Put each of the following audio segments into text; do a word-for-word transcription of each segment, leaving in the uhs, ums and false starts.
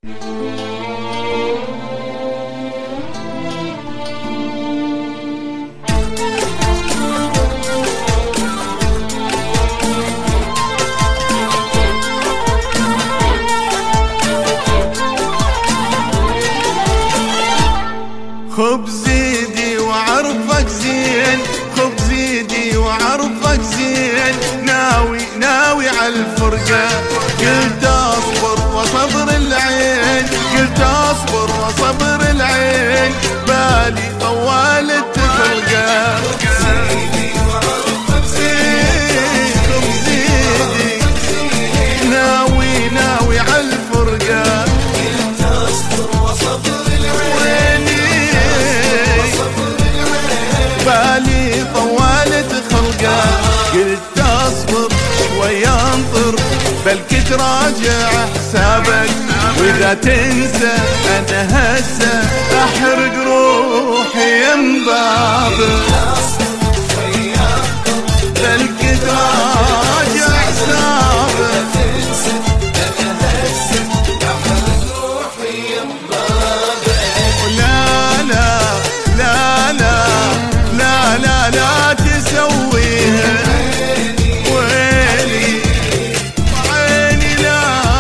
خبزيدي وعرفك زين، خبزيدي وعرفك زين، ناوي ناوي عالفرقة. قلت اصبر وصبر العين، قلت اصبر وصبر العين، بالي طوالت تفرقة. خبزيدي وعرفك زين، خبزيدي ناوي ناوي عالفرقة. قلت اصبر وصبر العين، بالي طوالت خلقه. قلت اصبر شوي انطر، بلكي تراجع حسابك، واذا تنسى انا هسه احرق روحي ينبابك. بلكي تراجع حسابك، لا لا لا لا لا لا لا تسويها. ويلي عيني لا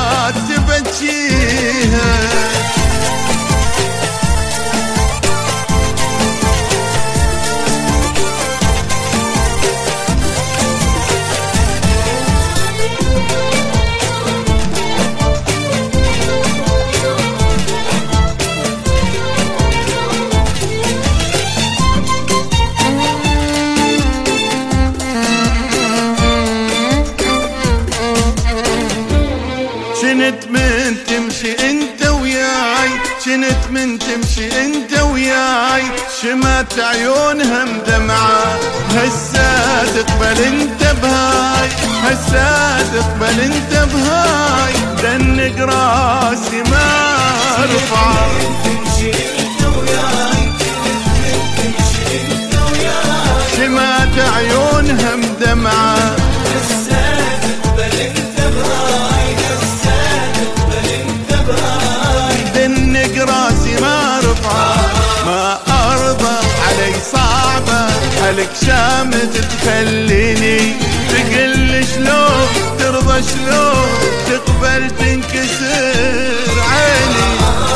تبكيها. شنت من تمشي انت وياي، شنت من تمشي انت وياي، شمت عيونها مدمعة. هسا تقبل انت بهاي، هسا تقبل انت بهاي، دنق راسي ما رفعه. شمت عيونها مدمعة. راسي ما رفعه، ما ارضى علي صعبة، حلك شامت تخليني تقل شلون ترضى، شلون تقبل تنكسر عيني.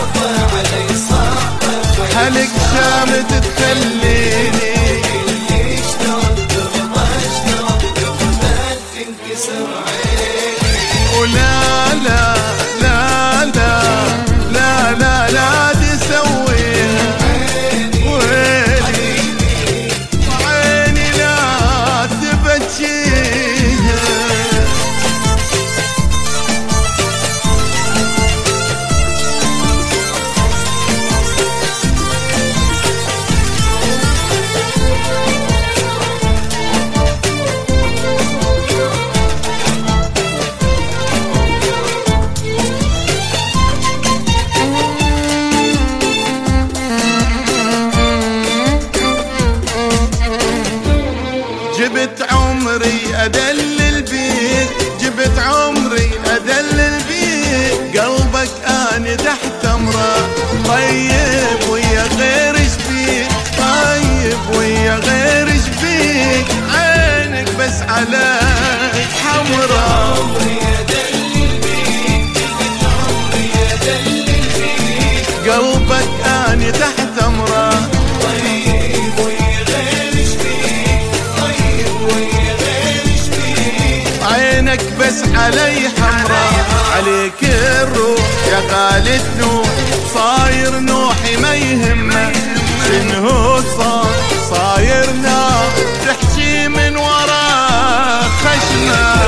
حلك شامت تخليني شلون ترضى، شلون تقبل تنكسر عيني. ولا لا لا لا لا لا لا تسويها. ويلي عيني لا تبكيها. جبت عمري أدلل بيك، جبت عمري أدلل بيك، قلبك أنا تحت أمره. طيب ويا غير شبيك، طيب ويا غير شبيك، عينك بس عليك حمرا. عمري أدلل بيك، جبت عمري أدلل بيك، قلبك أنا تحت أمره. عينك بس علي حمرا، عليك الروح يا غالة نوح، صاير نوحي ما يهمه شنو صار، صاير نار تحكي من ورا خشمه.